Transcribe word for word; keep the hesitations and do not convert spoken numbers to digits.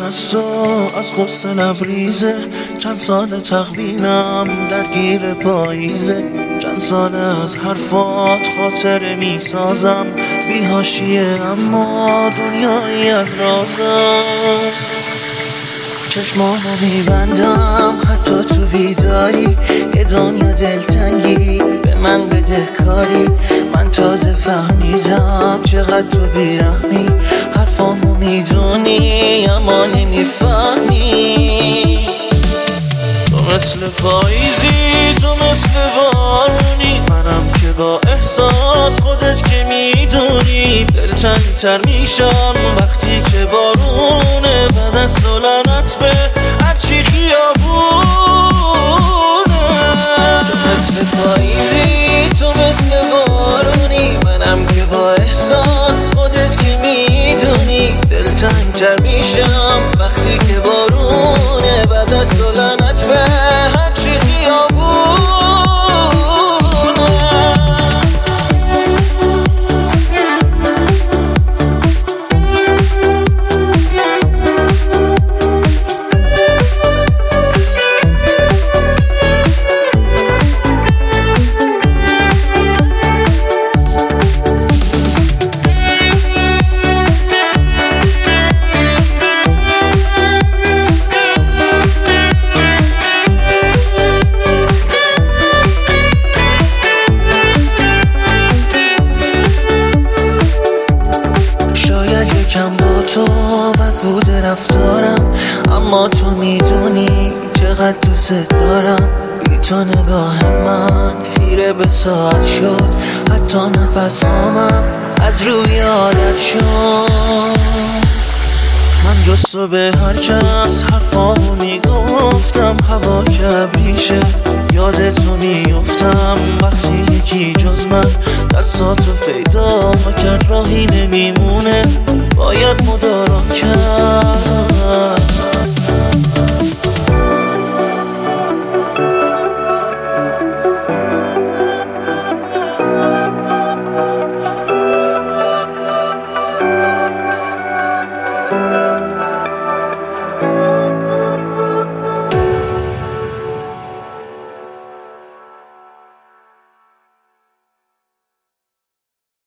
از تو از غصه لبریزه، چند سال تقویمم درگیر پاییزه، چند سال از حرفات خاطره می سازم، بی حاشیه اما دنیایی از رازم. چشمامو میبندم حتی تو بیداری، یه دنیا دلتنگی به من بده کاری. من تازه فهمیدم چقدر تو بیرحمی، حرفامو میدونی اما نمیفهمی. تو مثل پاییزی، تو مثل بارونی، منم که با احساس خودت که میدونی. دلتنگ‌تر میشم وقتی که بارونه، بعد از سلامت به هرچی خیابونه. تو مثل پاییزی، تو مثل بارونی، منم که با احساس خودت که میدونی. دلتنگ‌تر میشم وقتی که بارونه، بعد از سلامت به هرچی خیابونه. یکم با تو بد بوده رفتارم، اما تو میدونی چقدر دوست دارم. بی تو نگاه من خیره به ساعت شد، حتی نفس هامم از روی عادت شد. من جز تو به هر کس حرفامو میگفتم، هوا که ابریشه یاد تو میافتم. وقتی یکی جز من دستاتو پیدا کرد، راهی نمیمونه باید مدارا کرد.